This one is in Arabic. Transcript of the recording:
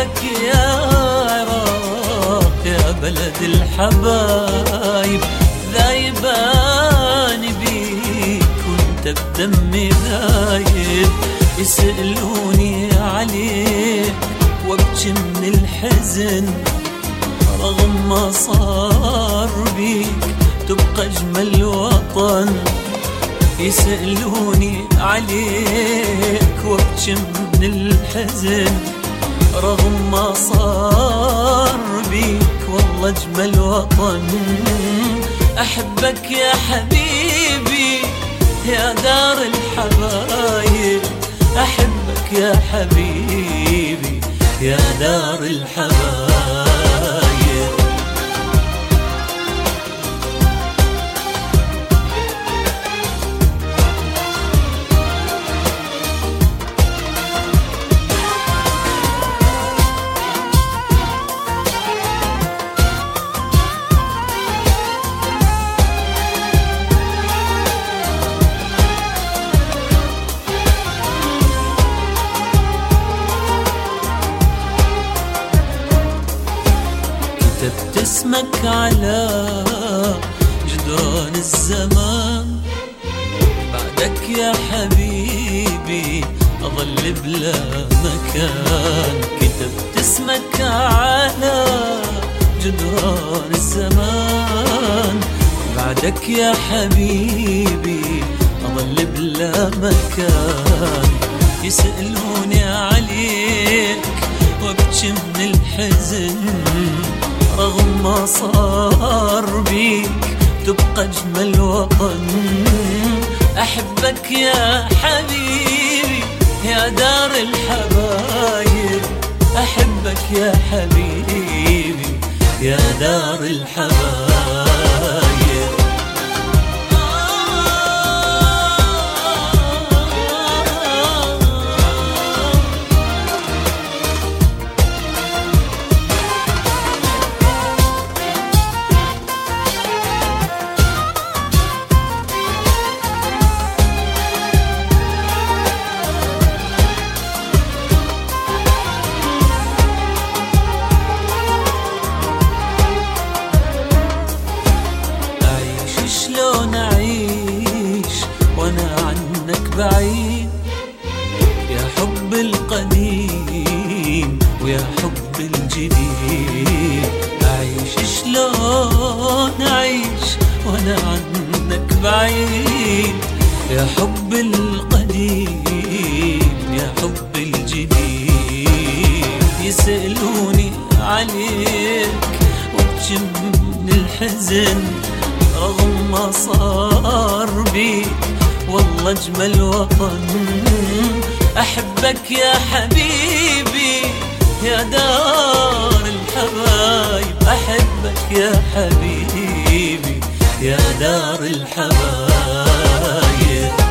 أحبك يا عراق يا بلد الحبايب، ذايبان بيك وانت بدمي ذايب. يسألوني عليك وابكي من الحزن، رغم ما صار بيك تبقى أجمل وطن. يسألوني عليك وابكي من الحزن، رغم ما صار بيك والله أجمل وطن. أحبك يا حبيبي يا دار الحبايب، أحبك يا حبيبي يا دار الحبايب. كتبت اسمك على جدران الزمان، بعدك يا حبيبي أظل بلا مكان. كتبت اسمك على جدران الزمان، بعدك يا حبيبي أظل بلا مكان. يسألوني عليك وابكي من الحزن، رغم ما صار بيك تبقى أجمل وطن. أحبك يا حبيبي يا دار الحبايب، أحبك يا حبيبي يا دار الحبايب. شلون أعيش وأنا عنك بعيد، يا حب القديم ويا حب الجديد. أعيش شلون أعيش وأنا عنك بعيد، يا حب القديم يا حب الجديد. يسألوني عليك وابكي من الحزن، رغم ما صار بيك والله أجمل وطن. أحبك يا حبيبي يا دار الحبايب، أحبك يا حبيبي يا دار الحبايب.